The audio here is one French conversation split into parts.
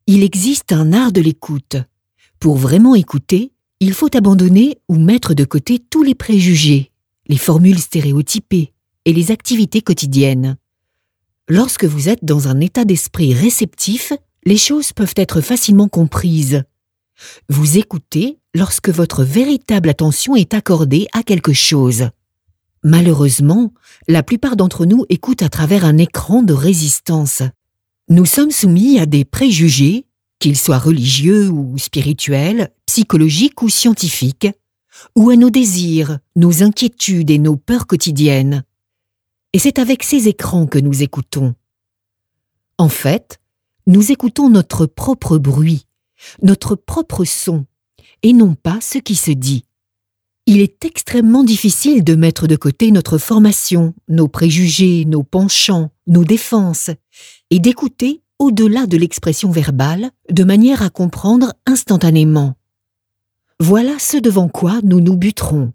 Il existe un art de l'écoute. Pour vraiment écouter, il faut abandonner ou mettre de côté tous les préjugés, les formules stéréotypées et les activités quotidiennes. Lorsque vous êtes dans un état d'esprit réceptif, les choses peuvent être facilement comprises. Vous écoutez lorsque votre véritable attention est accordée à quelque chose. Malheureusement, la plupart d'entre nous écoutent à travers un écran de résistance. Nous sommes soumis à des préjugés, qu'ils soient religieux ou spirituels, psychologiques ou scientifiques, ou à nos désirs, nos inquiétudes et nos peurs quotidiennes. Et c'est avec ces écrans que nous écoutons. En fait, nous écoutons notre propre bruit, notre propre son, et non pas ce qui se dit. Il est extrêmement difficile de mettre de côté notre formation, nos préjugés, nos penchants, nos défenses, et d'écouter au-delà de l'expression verbale, de manière à comprendre instantanément. Voilà ce devant quoi nous nous buterons.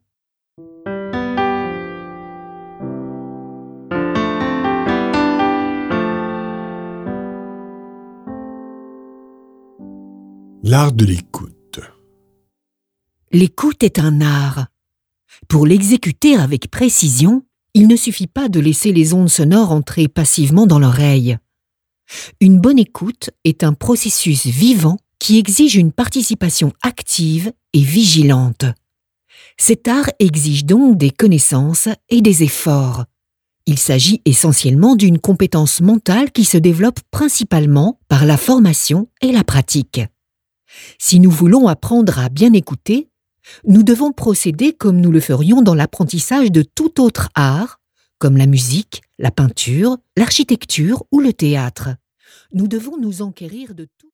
L'art de l'écoute. L'écoute est un art. Pour l'exécuter avec précision, il ne suffit pas de laisser les ondes sonores entrer passivement dans l'oreille. Une bonne écoute est un processus vivant qui exige une participation active et vigilante. Cet art exige donc des connaissances et des efforts. Il s'agit essentiellement d'une compétence mentale qui se développe principalement par la formation et la pratique. Si nous voulons apprendre à bien écouter, nous devons procéder comme nous le ferions dans l'apprentissage de tout autre art, comme la musique, la peinture, l'architecture ou le théâtre. Nous devons nous enquérir de tout.